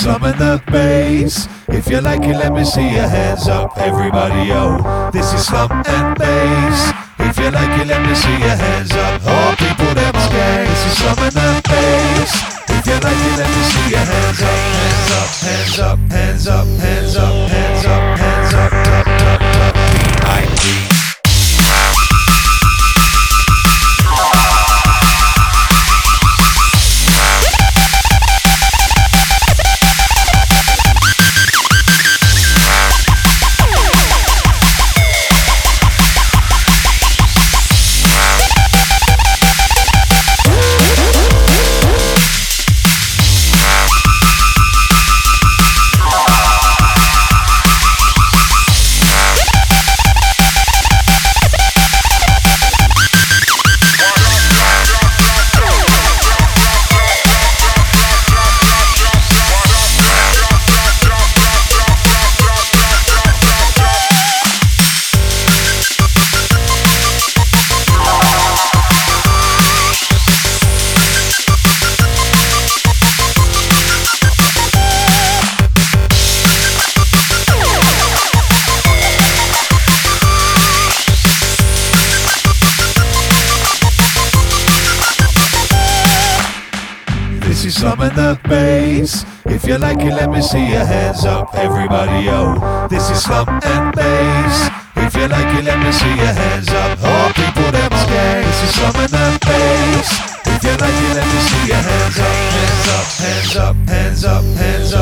slum and the bass. If you like it, let me see your hands up, everybody, yo. This is slum and bass. If you like it, let me see your hands up. All people them on gang. This is slum and the bass. If you like it, let me see your hands up, hands up, hands up, hands up, hands up, hands up, hands up, up, up, up, behind me. This is slum and the bass. If you like it, let me see your hands up, everybody, yo. This is slum and bass. If you like it, let me see your hands up. All people them on gang. This is slum and the bass. If you like it, let me see your hands up, hands up, hands up, hands up, hands up.